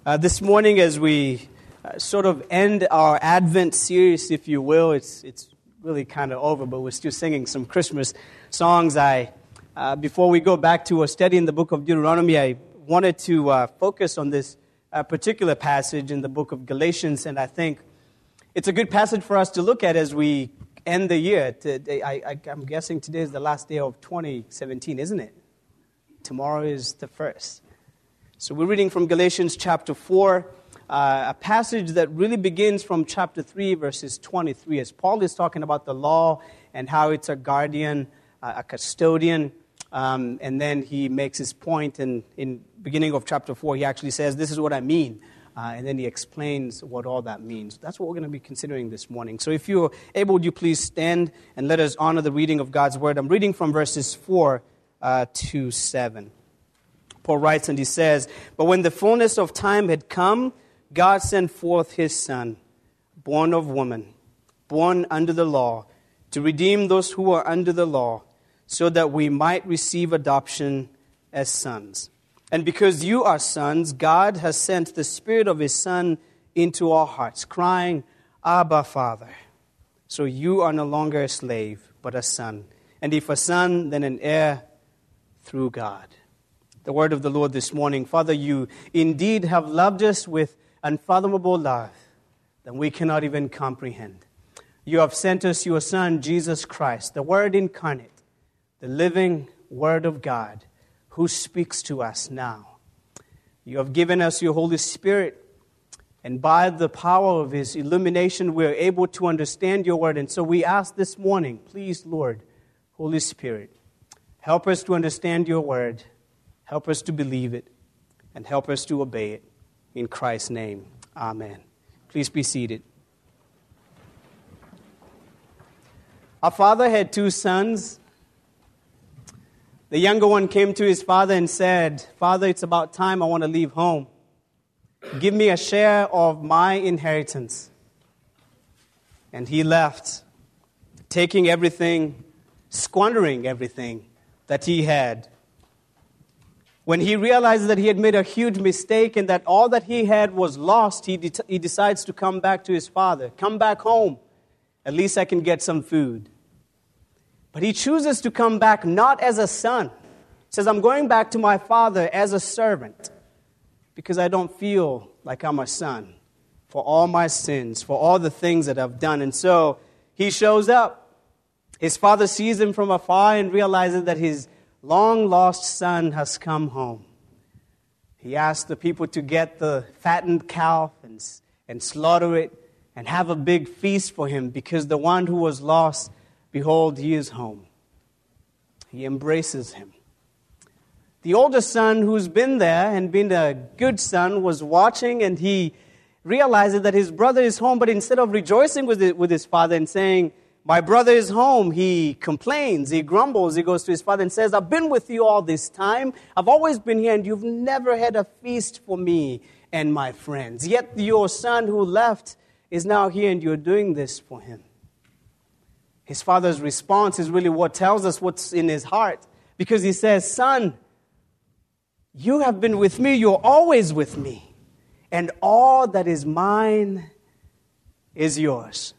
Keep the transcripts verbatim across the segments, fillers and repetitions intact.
Uh, this morning, as we uh, sort of end our Advent series, if you will, it's it's really kind of over, but we're still singing some Christmas songs. I, uh, before we go back to a study in the book of Deuteronomy, I wanted to uh, focus on this uh, particular passage in the book of Galatians, and I think it's a good passage for us to look at as we end the year. Today, I, I, I'm guessing today is the last day of twenty seventeen, isn't it? Tomorrow is the first. So we're reading from Galatians chapter four, uh, a passage that really begins from chapter three, verses twenty-three, as Paul is talking about the law and how it's a guardian, uh, a custodian, um, and then he makes his point, and in beginning of chapter four, he actually says, this is what I mean, uh, and then he explains what all that means. That's what we're going to be considering this morning. So if you're able, would you please stand and let us honor the reading of God's word. I'm reading from verses four uh, to seven. Paul writes and he says, "But when the fullness of time had come, God sent forth his Son, born of woman, born under the law, to redeem those who are under the law, so that we might receive adoption as sons. And because you are sons, God has sent the Spirit of his Son into our hearts, crying, 'Abba, Father.' So you are no longer a slave, but a son. And if a son, then an heir through God." The word of the Lord this morning. Father, you indeed have loved us with unfathomable love that we cannot even comprehend. You have sent us your Son, Jesus Christ, the Word incarnate, the living Word of God, who speaks to us now. You have given us your Holy Spirit, and by the power of his illumination, we are able to understand your word. And so we ask this morning, please, Lord, Holy Spirit, help us to understand your word. Help us to believe it, and help us to obey it. In Christ's name, amen. Please be seated. Our father had two sons. The younger one came to his father and said, "Father, it's about time I want to leave home. Give me a share of my inheritance." And he left, taking everything, squandering everything that he had. When he realizes that he had made a huge mistake and that all that he had was lost, he, de- he decides to come back to his father. Come back home. At least I can get some food. But he chooses to come back not as a son. He says, "I'm going back to my father as a servant because I don't feel like I'm a son for all my sins, for all the things that I've done." And so he shows up. His father sees him from afar and realizes that his long-lost son has come home. He asks the people to get the fattened calf and, and slaughter it and have a big feast for him because the one who was lost, behold, he is home. He embraces him. The older son who's been there and been a good son was watching, and he realizes that his brother is home, but instead of rejoicing with, it, with his father and saying, "My brother is home," he complains, he grumbles, he goes to his father and says, "I've been with you all this time. I've always been here, and you've never had a feast for me and my friends. Yet your son who left is now here, and you're doing this for him." His father's response is really what tells us what's in his heart, because he says, "Son, you have been with me, you're always with me, and all that is mine is yours."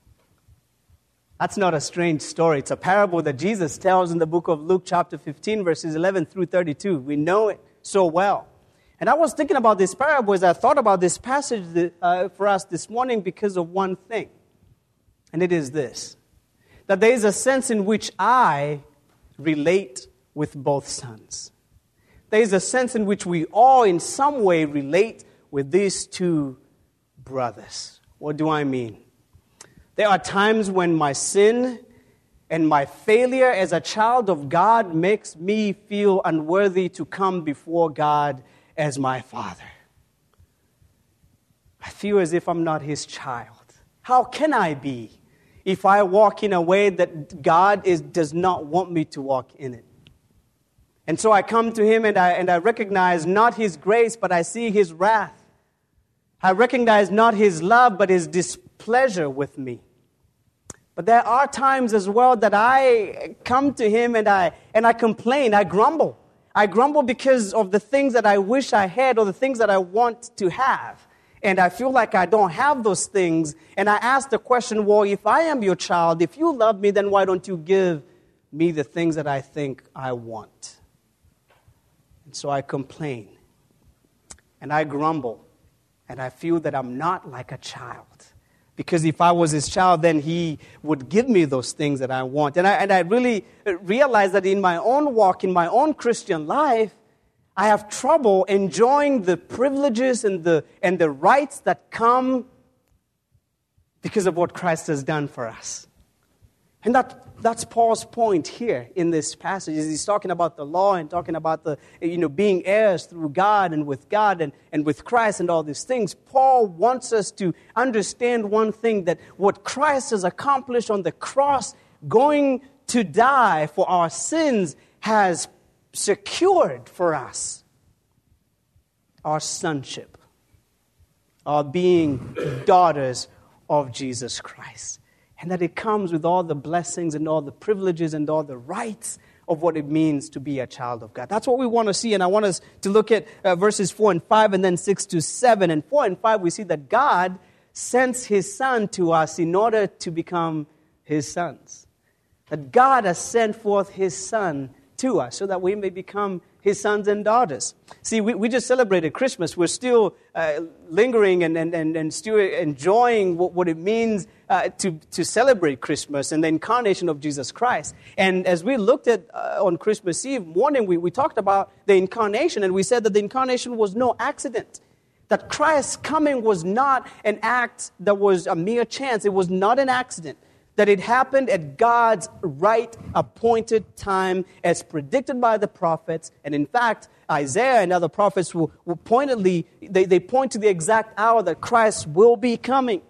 That's not a strange story. It's a parable that Jesus tells in the book of Luke chapter fifteen, verses eleven through thirty-two. We know it so well. And I was thinking about this parable as I thought about this passage uh, for us this morning because of one thing. And it is this, that there is a sense in which I relate with both sons. There is a sense in which we all in some way relate with these two brothers. What do I mean? There are times when my sin and my failure as a child of God makes me feel unworthy to come before God as my father. I feel as if I'm not his child. How can I be if I walk in a way that God is, does not want me to walk in it? And so I come to him and I, and I recognize not his grace, but I see his wrath. I recognize not his love, but his displeasure with me. But there are times as well that I come to him and I and I complain, I grumble. I grumble because of the things that I wish I had or the things that I want to have. And I feel like I don't have those things. And I ask the question, well, if I am your child, if you love me, then why don't you give me the things that I think I want? And so I complain. And I grumble. And I feel that I'm not like a child. Because if I was his child, then he would give me those things that I want. And I, and I really realize that in my own walk, in my own Christian life, I have trouble enjoying the privileges and the, and the rights that come because of what Christ has done for us. And that, that's Paul's point here in this passage. He's talking about the law and talking about the, you know, being heirs through God and with God and, and with Christ and all these things. Paul wants us to understand one thing, that what Christ has accomplished on the cross, going to die for our sins, has secured for us our sonship, our being daughters of Jesus Christ. And that it comes with all the blessings and all the privileges and all the rights of what it means to be a child of God. That's what we want to see. And I want us to look at uh, verses four and five and then six to seven. And four and five, we see that God sends his son to us in order to become his sons. That God has sent forth his son to us so that we may become his sons and daughters. See, we, we just celebrated Christmas. We're still uh, lingering and, and, and, and still enjoying what, what it means uh, to, to celebrate Christmas and the incarnation of Jesus Christ. And as we looked at uh, on Christmas Eve morning, we, we talked about the incarnation, and we said that the incarnation was no accident. That Christ's coming was not an act that was a mere chance. It was not an accident. That it happened at God's right appointed time as predicted by the prophets. And in fact, Isaiah and other prophets will, will pointedly, they, they point to the exact hour that Christ will be coming.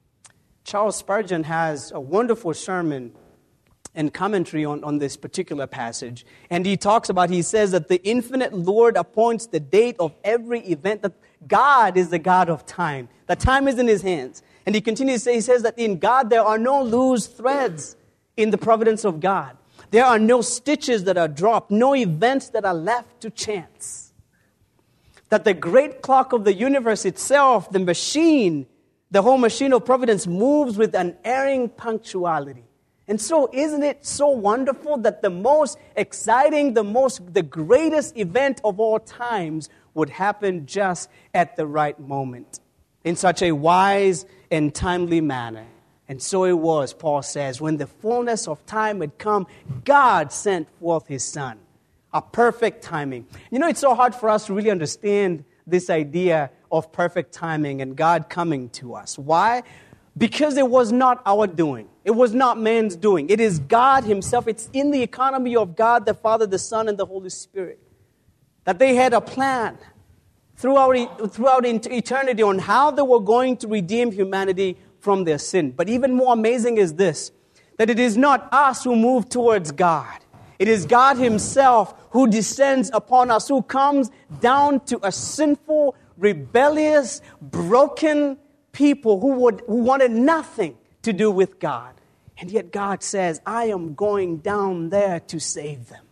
Charles Spurgeon has a wonderful sermon and commentary on, on this particular passage. And he talks about, he says that the infinite Lord appoints the date of every event, that God is the God of time. That time is in his hands. And he continues to say, he says that in God there are no loose threads in the providence of God. There are no stitches that are dropped, no events that are left to chance. That the great clock of the universe itself, the machine, the whole machine of providence moves with unerring punctuality. And so isn't it so wonderful that the most exciting, the most, the greatest event of all times would happen just at the right moment, in such a wise and timely manner. And so it was, Paul says, when the fullness of time had come, God sent forth his son. A perfect timing. You know, it's so hard for us to really understand this idea of perfect timing and God coming to us. Why? Because it was not our doing. It was not man's doing. It is God himself. It's in the economy of God, the Father, the Son, and the Holy Spirit. That they had a plan throughout, throughout eternity on how they were going to redeem humanity from their sin. But even more amazing is this, that it is not us who move towards God. It is God himself who descends upon us, who comes down to a sinful, rebellious, broken people who would who wanted nothing to do with God. And yet God says, I am going down there to save them.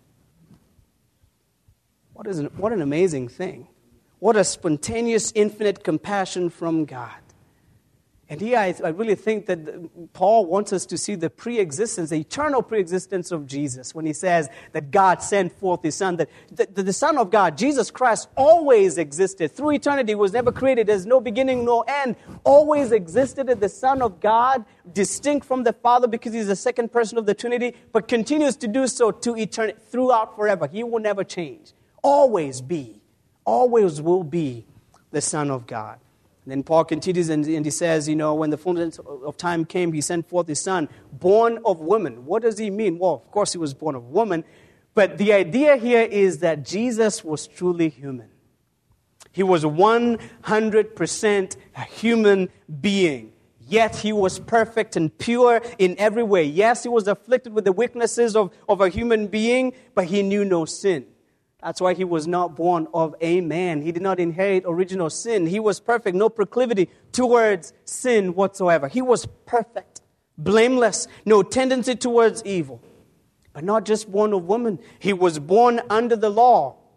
What is an, what an amazing thing. What a spontaneous, infinite compassion from God. And here I, I really think that Paul wants us to see the pre-existence, the eternal pre-existence of Jesus when he says that God sent forth his Son. That the, the, the Son of God, Jesus Christ, always existed. Through eternity, was never created. There's no beginning, no end. Always existed. The Son of God, distinct from the Father because he's the second person of the Trinity, but continues to do so to eternity, throughout forever. He will never change. Always be. Always will be the Son of God. And then Paul continues and, and he says, you know, when the fullness of time came, he sent forth his Son, born of woman. What does he mean? Well, of course he was born of woman. But the idea here is that Jesus was truly human. He was one hundred percent a human being. Yet he was perfect and pure in every way. Yes, he was afflicted with the weaknesses of, of a human being, but he knew no sin. That's why he was not born of a man. He did not inherit original sin. He was perfect, no proclivity towards sin whatsoever. He was perfect, blameless, no tendency towards evil. But not just born of woman. He was born under the law.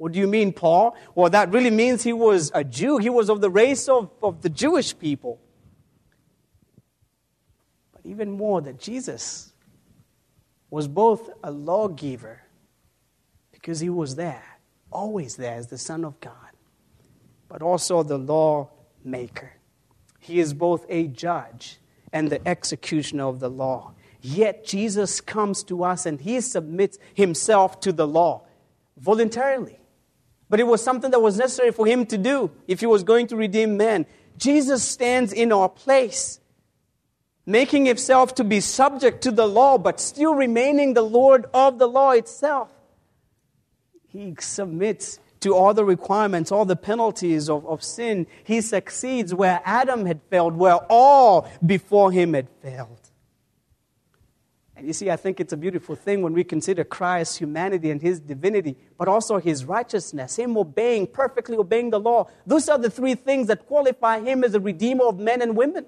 What do you mean, Paul? Well, that really means he was a Jew. He was of the race of, of the Jewish people. But even more, that Jesus was both a lawgiver, because he was there, always there as the Son of God, but also the lawmaker. He is both a judge and the executioner of the law. Yet Jesus comes to us and he submits himself to the law voluntarily. But it was something that was necessary for him to do if he was going to redeem man. Jesus stands in our place, making himself to be subject to the law, but still remaining the Lord of the law itself. He submits to all the requirements, all the penalties of, of sin. He succeeds where Adam had failed, where all before him had failed. And you see, I think it's a beautiful thing when we consider Christ's humanity and his divinity, but also his righteousness, him obeying, perfectly obeying the law. Those are the three things that qualify him as a redeemer of men and women.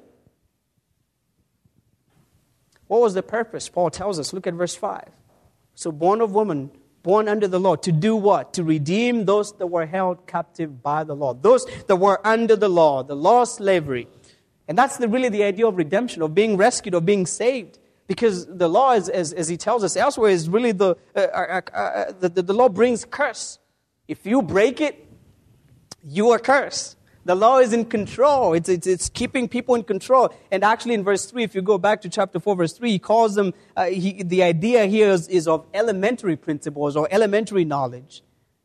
What was the purpose? Paul tells us. Look at verse five. So born of woman, born under the law, to do what? To redeem those that were held captive by the law. Those that were under the law, the law of slavery. And that's the, really the idea of redemption, of being rescued, of being saved. Because the law, is, as, as he tells us elsewhere, is really the, uh, uh, uh, the, the, the law brings curse. If you break it, you are cursed. The law is in control. It's, it's, it's keeping people in control. And actually in verse three, if you go back to chapter four, verse three, he calls them, uh, he, the idea here is, is of elementary principles or elementary knowledge.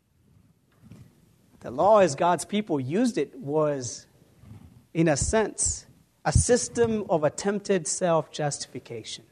The law, as God's people used it, was, in a sense, a system of attempted self-justification.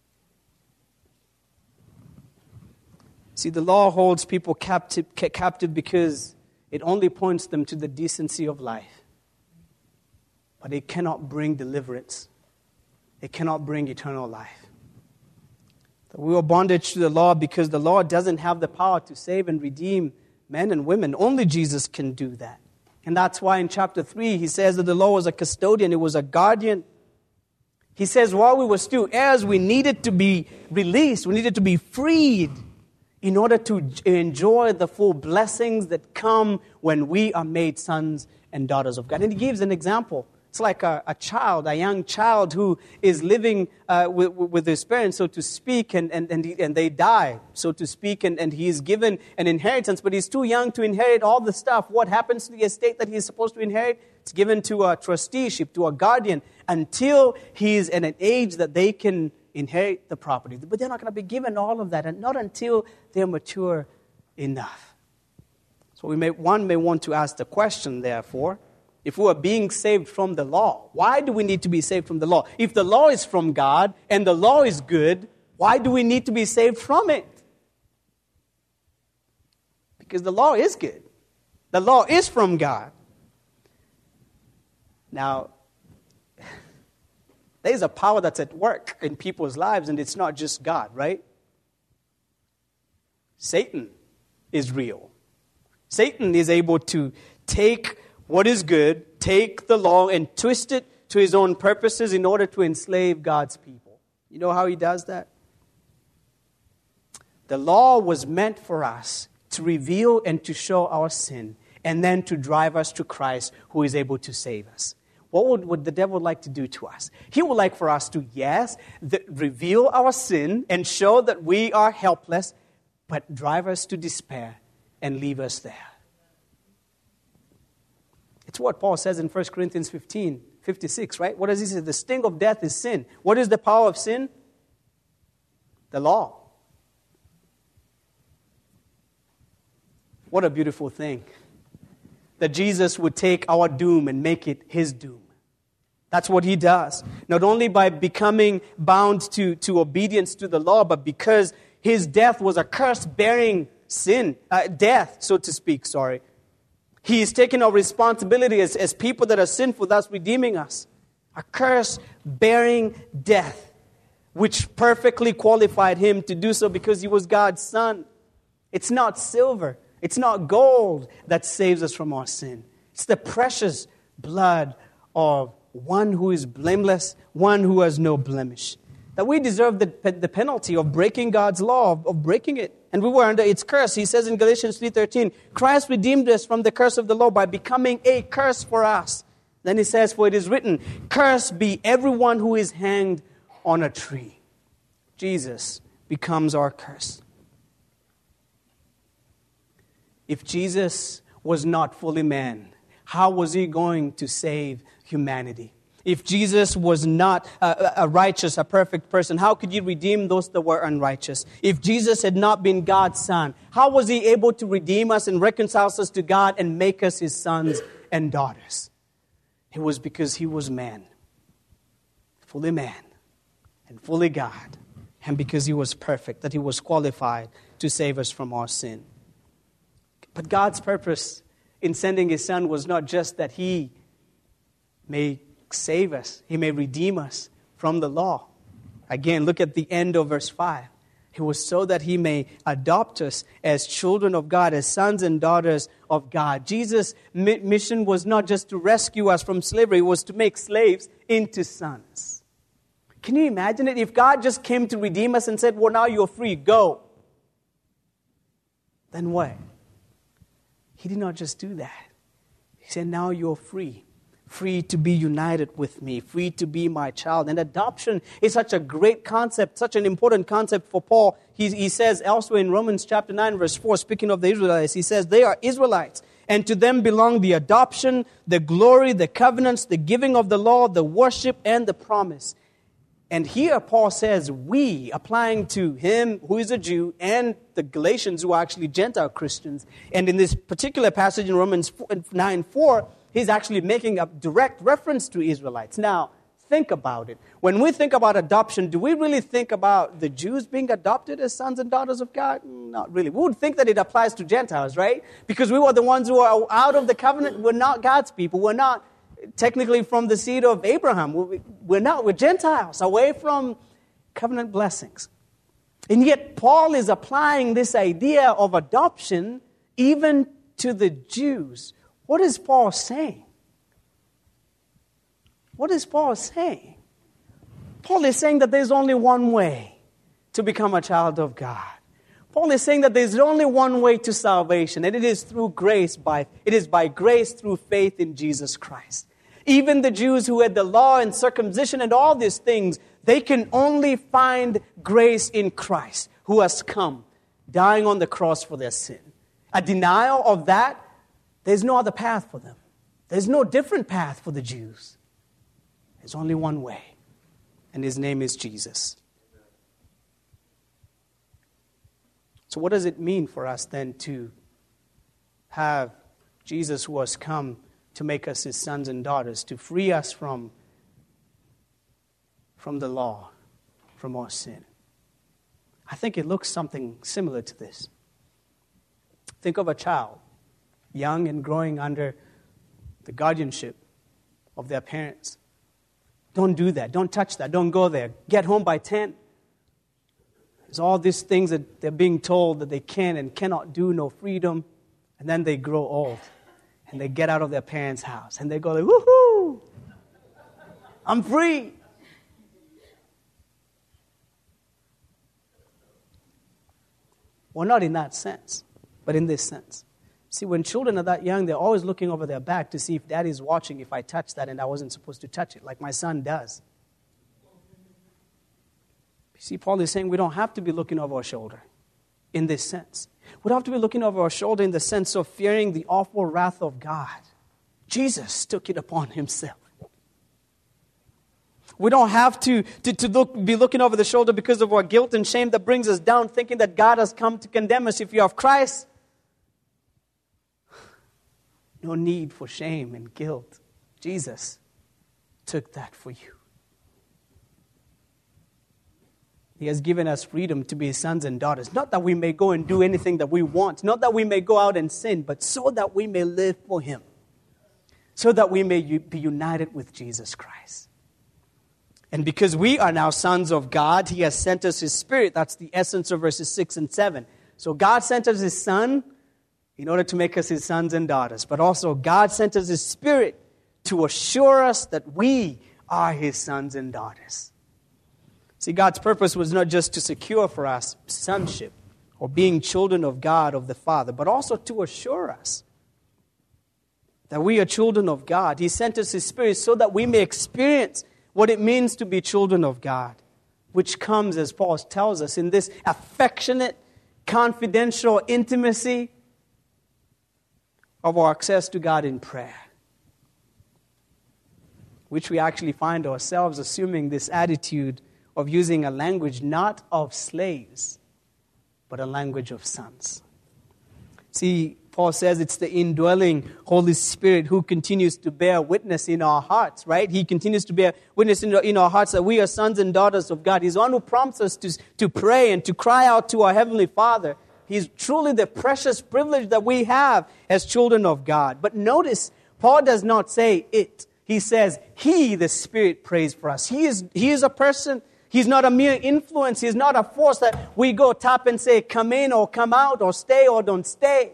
See, the law holds people captive, captive because it only points them to the decency of life. But it cannot bring deliverance. It cannot bring eternal life. We are bondage to the law because the law doesn't have the power to save and redeem men and women. Only Jesus can do that. And that's why in chapter three, he says that the law was a custodian. It was a guardian. He says while we were still heirs, we needed to be released. We needed to be freed in order to enjoy the full blessings that come when we are made sons and daughters of God. And he gives an example. It's like a, a child, a young child who is living uh, with, with his parents, so to speak, and, and, and, he, and they die, so to speak, and, and he is given an inheritance, but he's too young to inherit all the stuff. What happens to the estate that he's supposed to inherit? It's given to a trusteeship, to a guardian, until he's at an age that they can inherit the property. But they're not going to be given all of that, and not until they're mature enough. So we may one may want to ask the question, therefore, if we are being saved from the law, why do we need to be saved from the law? If the law is from God and the law is good, why do we need to be saved from it? Because the law is good. The law is from God. Now, there's a power that's at work in people's lives, and it's not just God, right? Satan is real. Satan is able to take what is good, take the law and twist it to his own purposes in order to enslave God's people. You know how he does that? The law was meant for us to reveal and to show our sin, and then to drive us to Christ, who is able to save us. What would, would the devil like to do to us? He would like for us to, yes, the, reveal our sin and show that we are helpless, but drive us to despair and leave us there. It's what Paul says in First Corinthians fifteen, fifty-six, right? What does he say? The sting of death is sin. What is the power of sin? The law. What a beautiful thing. That Jesus would take our doom and make it his doom. That's what he does. Not only by becoming bound to, to obedience to the law, but because his death was a curse-bearing sin, uh, death, so to speak, sorry. He is taking our responsibility as, as people that are sinful, thus redeeming us. A curse-bearing death, which perfectly qualified him to do so because he was God's son. It's not silver, it's not gold that saves us from our sin. It's the precious blood of one who is blameless, one who has no blemish. that we deserve the, the penalty of breaking God's law, of, of breaking it. And we were under its curse. He says in Galatians three thirteen, Christ redeemed us from the curse of the law by becoming a curse for us. Then he says, for it is written, cursed be everyone who is hanged on a tree. Jesus becomes our curse. If Jesus was not fully man, how was he going to save humanity? If Jesus was not a, a righteous, a perfect person, how could he redeem those that were unrighteous? If Jesus had not been God's son, how was he able to redeem us and reconcile us to God and make us his sons and daughters? It was because he was man, fully man and fully God, and because he was perfect, that he was qualified to save us from our sin. But God's purpose in sending his son was not just that he may save us, he may redeem us from the law. Again, look at the end of verse five. It was so that he may adopt us as children of God, as sons and daughters of God. Jesus' mission was not just to rescue us from slavery, it was to make slaves into sons. Can you imagine it? If God just came to redeem us and said, well, now you're free, go. Then what? He did not just do that. He said, now you're free. Free to be united with me, free to be my child. And adoption is such a great concept, such an important concept for Paul. He, he says elsewhere in Romans chapter nine, verse four, speaking of the Israelites, he says, they are Israelites, and to them belong the adoption, the glory, the covenants, the giving of the law, the worship, and the promise. And here Paul says, we, applying to him who is a Jew and the Galatians who are actually Gentile Christians. And in this particular passage in Romans nine four, he's actually making a direct reference to Israelites. Now, think about it. When we think about adoption, do we really think about the Jews being adopted as sons and daughters of God? Not really. We would think that it applies to Gentiles, right? Because we were the ones who are out of the covenant. We're not God's people. We're not technically from the seed of Abraham. We're not. We're Gentiles, away from covenant blessings. And yet, Paul is applying this idea of adoption even to the Jews. What is Paul saying? What is Paul saying? Paul is saying that there's only one way to become a child of God. Paul is saying that there's only one way to salvation, and it is through grace by it is by grace through faith in Jesus Christ. Even the Jews who had the law and circumcision and all these things, they can only find grace in Christ, who has come, dying on the cross for their sin. A denial of that, there's no other path for them. There's no different path for the Jews. There's only one way, and his name is Jesus. So what does it mean for us then to have Jesus who has come to make us his sons and daughters, to free us from, from the law, from our sin? I think it looks something similar to this. Think of a child, young and growing under the guardianship of their parents. Don't do that. Don't touch that. Don't go there. Get home by ten. There's all these things that they're being told that they can and cannot do, no freedom. And then they grow old. And they get out of their parents' house. And they go like, woohoo! I'm free. Well, not in that sense, but in this sense. See, when children are that young, they're always looking over their back to see if daddy's watching if I touch that and I wasn't supposed to touch it, like my son does. You see, Paul is saying we don't have to be looking over our shoulder in this sense. We don't have to be looking over our shoulder in the sense of fearing the awful wrath of God. Jesus took it upon himself. We don't have to, to, to look, be looking over the shoulder because of our guilt and shame that brings us down, thinking that God has come to condemn us. If you're of Christ, no need for shame and guilt. Jesus took that for you. He has given us freedom to be his sons and daughters. Not that we may go and do anything that we want. Not that we may go out and sin, but so that we may live for him. So that we may be united with Jesus Christ. And because we are now sons of God, he has sent us his Spirit. That's the essence of verses six and seven. So God sent us his Son in order to make us his sons and daughters. But also God sent us his Spirit to assure us that we are his sons and daughters. See, God's purpose was not just to secure for us sonship or being children of God, of the Father, but also to assure us that we are children of God. He sent us His Spirit so that we may experience what it means to be children of God, which comes, as Paul tells us, in this affectionate, confidential intimacy of our access to God in prayer, which we actually find ourselves assuming this attitude of using a language not of slaves, but a language of sons. See, Paul says it's the indwelling Holy Spirit who continues to bear witness in our hearts, right? He continues to bear witness in our, in our hearts that we are sons and daughters of God. He's the one who prompts us to, to pray and to cry out to our Heavenly Father. He's truly the precious privilege that we have as children of God. But notice, Paul does not say it. He says, He, the Spirit, prays for us. He is, he is a person. He's not a mere influence. He's not a force that we go tap and say, come in or come out or stay or don't stay.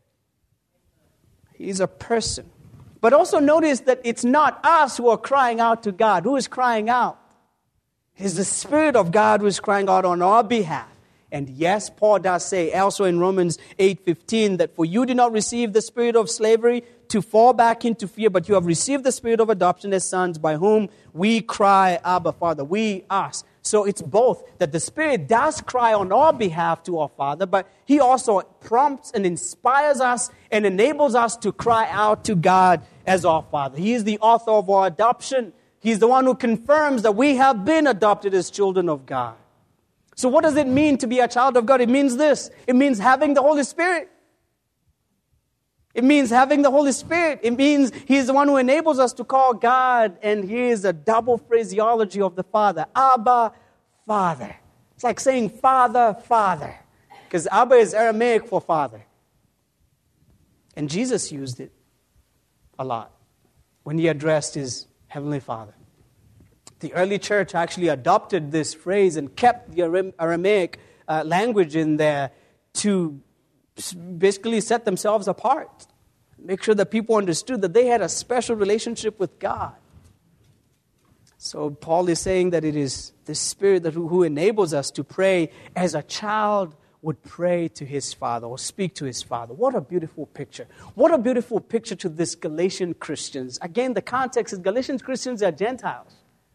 He's a person. But also notice that it's not us who are crying out to God. Who is crying out? It's the Spirit of God who is crying out on our behalf. And yes, Paul does say elsewhere in Romans eight fifteen that for you did not receive the spirit of slavery to fall back into fear, but you have received the spirit of adoption as sons, by whom we cry, Abba, Father. We, us. So it's both, that the Spirit does cry on our behalf to our Father, but He also prompts and inspires us and enables us to cry out to God as our Father. He is the author of our adoption. He's the one who confirms that we have been adopted as children of God. So what does it mean to be a child of God? It means this. It means having the Holy Spirit. It means having the Holy Spirit. It means He's the one who enables us to call God, and He is a double phraseology of the Father. Abba, Father. It's like saying Father, Father. Because Abba is Aramaic for Father. And Jesus used it a lot when He addressed His Heavenly Father. The early church actually adopted this phrase and kept the Aramaic uh, language in there to basically set themselves apart. Make sure that people understood that they had a special relationship with God. So Paul is saying that it is the Spirit that who, who enables us to pray as a child would pray to his father or speak to his father. What a beautiful picture. What a beautiful picture to this Galatian Christians. Again, the context is Galatian Christians are Gentiles.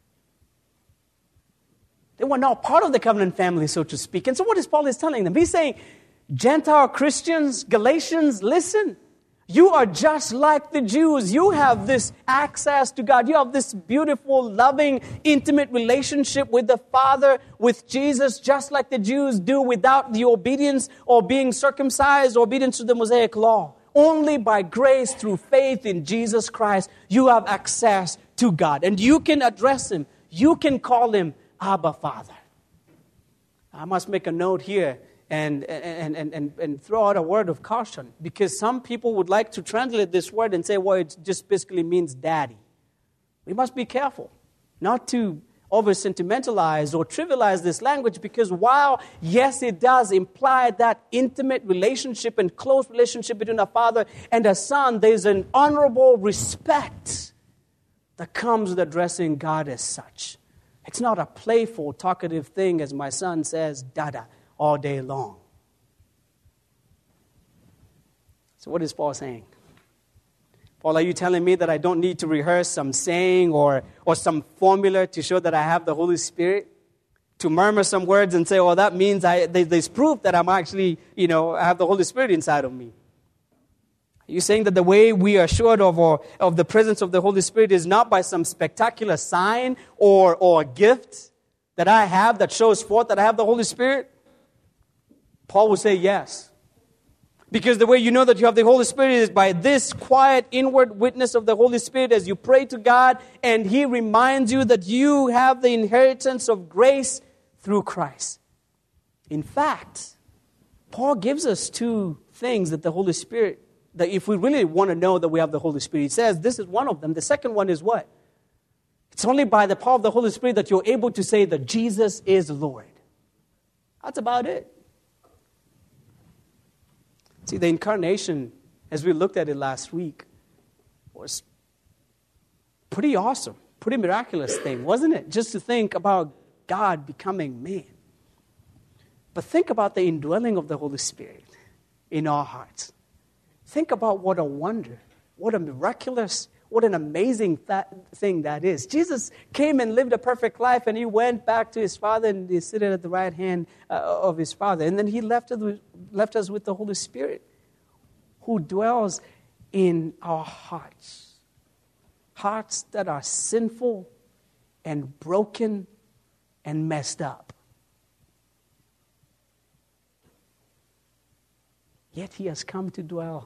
They were not part of the covenant family, so to speak. And so what is Paul is telling them? He's saying, Gentile Christians, Galatians, listen. You are just like the Jews. You have this access to God. You have this beautiful, loving, intimate relationship with the Father, with Jesus, just like the Jews do without the obedience or being circumcised or obedience to the Mosaic law. Only by grace through faith in Jesus Christ, you have access to God. And you can address Him. You can call Him Abba, Father. I must make a note here and, and, and, and, and throw out a word of caution, because some people would like to translate this word and say, well, it just basically means daddy. We must be careful not to over-sentimentalize or trivialize this language, because while, yes, it does imply that intimate relationship and close relationship between a father and a son, there's an honorable respect that comes with addressing God as such. It's not a playful, talkative thing, as my son says, dada, all day long. So what is Paul saying? Paul, are you telling me that I don't need to rehearse some saying or, or some formula to show that I have the Holy Spirit? To murmur some words and say, well, that means I, there's proof that I'm actually, you know, I have the Holy Spirit inside of me. Are you saying that the way we are assured of, or, of the presence of the Holy Spirit is not by some spectacular sign or, or gift that I have that shows forth that I have the Holy Spirit? Paul will say yes. Because the way you know that you have the Holy Spirit is by this quiet inward witness of the Holy Spirit as you pray to God, and He reminds you that you have the inheritance of grace through Christ. In fact, Paul gives us two things that the Holy Spirit, that if we really want to know that we have the Holy Spirit, He says this is one of them. The second one is what? It's only by the power of the Holy Spirit that you're able to say that Jesus is Lord. That's about it. See, the incarnation, as we looked at it last week, was pretty awesome, pretty miraculous thing, wasn't it? Just to think about God becoming man. But think about the indwelling of the Holy Spirit in our hearts. Think about what a wonder, what a miraculous, what an amazing th- thing that is. Jesus came and lived a perfect life, and he went back to his Father, and he seated at the right hand uh, of his Father. And then he left us, with, left us with the Holy Spirit, who dwells in our hearts. Hearts that are sinful and broken and messed up. Yet he has come to dwell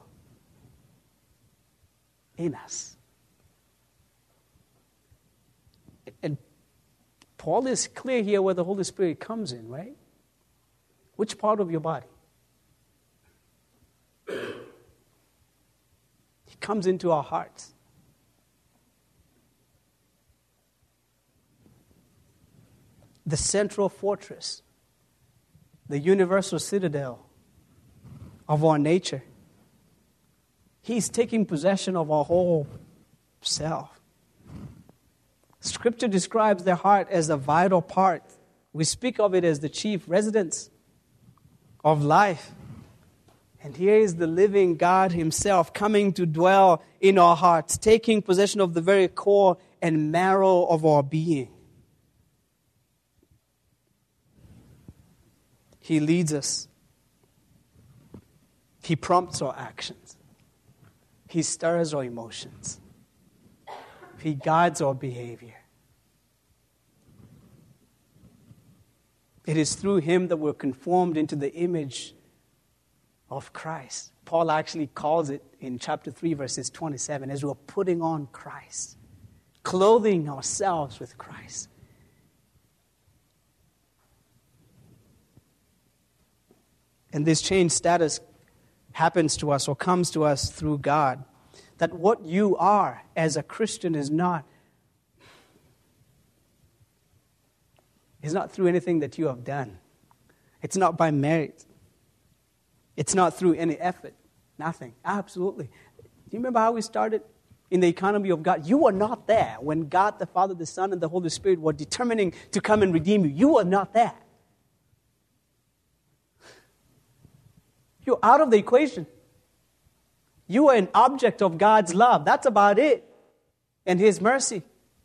in us. And Paul is clear here where the Holy Spirit comes in, right? Which part of your body? He comes into our hearts. The central fortress, the universal citadel of our nature. He's taking possession of our whole self. Scripture describes the heart as a vital part. We speak of it as the chief residence of life. And here is the living God himself coming to dwell in our hearts, taking possession of the very core and marrow of our being. He leads us. He prompts our actions. He stirs our emotions. He guides our behavior. It is through him that we're conformed into the image of Christ. Paul actually calls it in chapter three, verses twenty-seven, as we're putting on Christ, clothing ourselves with Christ. And this changed status happens to us or comes to us through God. That what you are as a Christian is not, is not through anything that you have done. It's not by merit. It's not through any effort. Nothing. Absolutely. Do you remember how we started in the economy of God? You were not there when God, the Father, the Son, and the Holy Spirit were determining to come and redeem you. You were not there. You're out of the equation. You are an object of God's love. That's about it. And his mercy.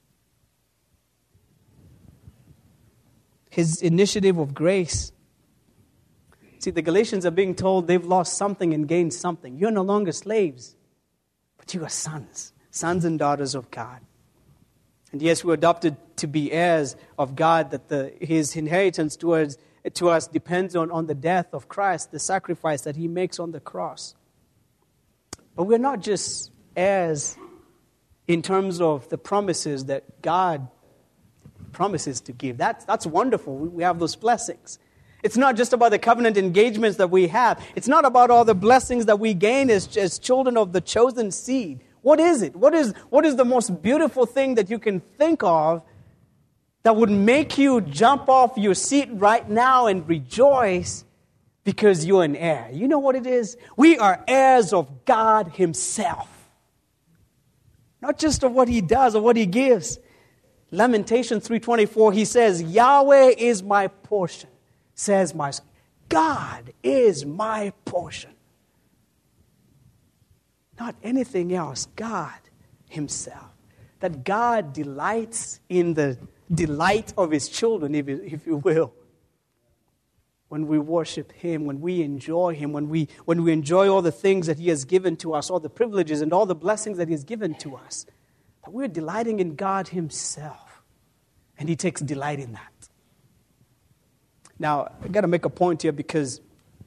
His initiative of grace. See, the Galatians are being told they've lost something and gained something. You're no longer slaves, but you are sons. Sons and daughters of God. And yes, we're adopted to be heirs of God, that the, his inheritance towards to us depends on, on the death of Christ, the sacrifice that he makes on the cross. But we're not just heirs in terms of the promises that God promises to give. That's, that's wonderful. We, we have those blessings. It's not just about the covenant engagements that we have. It's not about all the blessings that we gain as, as children of the chosen seed. What is it? What is, what is the most beautiful thing that you can think of that would make you jump off your seat right now and rejoice because you're an heir? You know what it is? We are heirs of God himself. Not just of what he does or what he gives. Lamentations three twenty-four, he says, Yahweh is my portion, says my son. God is my portion. Not anything else, God himself. That God delights in the delight of his children, if you, if you will. When we worship him, when we enjoy him, when we, when we enjoy all the things that he has given to us, all the privileges and all the blessings that he has given to us, that we're delighting in God himself. And he takes delight in that. Now, I've got to make a point here because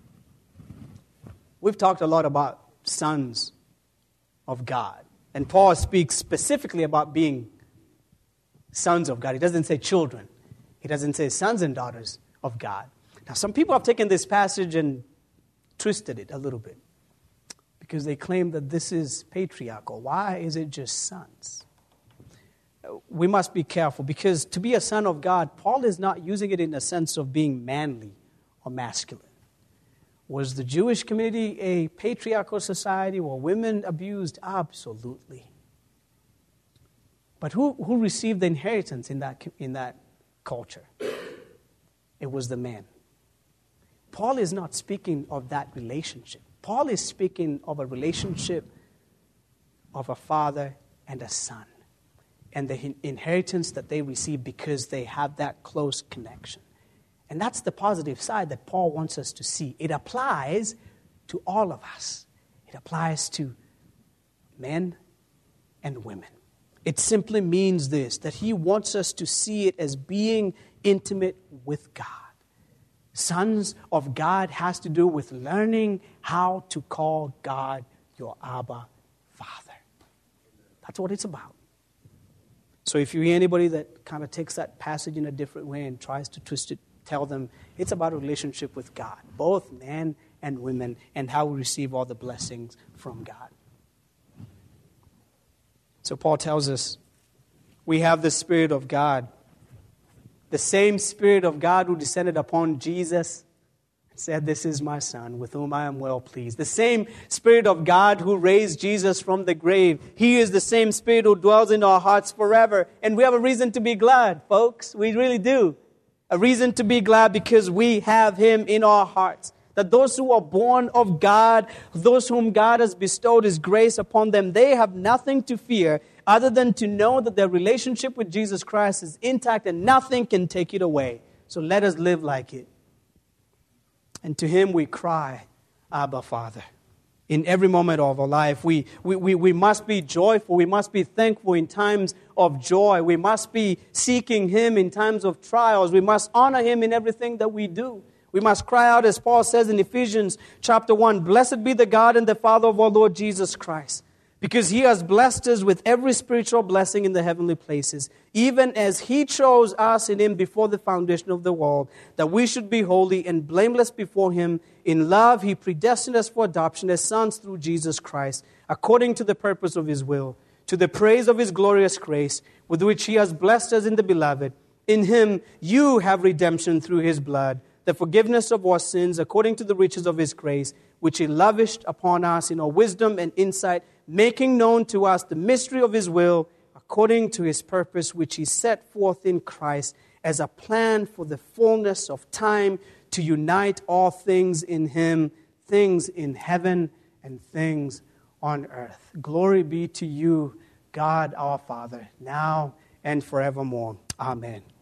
we've talked a lot about sons of God. And Paul speaks specifically about being sons of God. He doesn't say children. He doesn't say sons and daughters of God. Now, some people have taken this passage and twisted it a little bit because they claim that this is patriarchal. Why is it just sons? We must be careful because to be a son of God, Paul is not using it in a sense of being manly or masculine. Was the Jewish community a patriarchal society? Were women abused? Absolutely. But who, who received the inheritance in that, in that culture? it was the man. Paul is not speaking of that relationship. Paul is speaking of a relationship of a father and a son, and the inheritance that they receive because they have that close connection. And that's the positive side that Paul wants us to see. It applies to all of us. It applies to men and women. It simply means this, that he wants us to see it as being intimate with God. Sons of God has to do with learning how to call God your Abba Father. That's what it's about. So if you hear anybody that kind of takes that passage in a different way and tries to twist it, tell them it's about a relationship with God, both men and women, and how we receive all the blessings from God. So Paul tells us we have the Spirit of God, the same Spirit of God who descended upon Jesus and said, "This is my Son, with whom I am well pleased." The same Spirit of God who raised Jesus from the grave. He is the same Spirit who dwells in our hearts forever. And we have a reason to be glad, folks. We really do. A reason to be glad because we have Him in our hearts. That those who are born of God, those whom God has bestowed His grace upon them, they have nothing to fear other than to know that their relationship with Jesus Christ is intact and nothing can take it away. So let us live like it. And to Him we cry, Abba, Father. In every moment of our life, we, we, we, we must be joyful. We must be thankful in times of joy. We must be seeking Him in times of trials. We must honor Him in everything that we do. We must cry out, as Paul says in Ephesians chapter one, "Blessed be the God and the Father of our Lord Jesus Christ, because He has blessed us with every spiritual blessing in the heavenly places, even as He chose us in Him before the foundation of the world, that we should be holy and blameless before Him. In love, He predestined us for adoption as sons through Jesus Christ, according to the purpose of His will, to the praise of His glorious grace, with which He has blessed us in the Beloved. In Him you have redemption through His blood, the forgiveness of our sins according to the riches of His grace, which He lavished upon us in all wisdom and insight, making known to us the mystery of His will, according to His purpose, which He set forth in Christ as a plan for the fullness of time to unite all things in Him, things in heaven and things on earth. Glory be to you, God our Father, now and forevermore. Amen.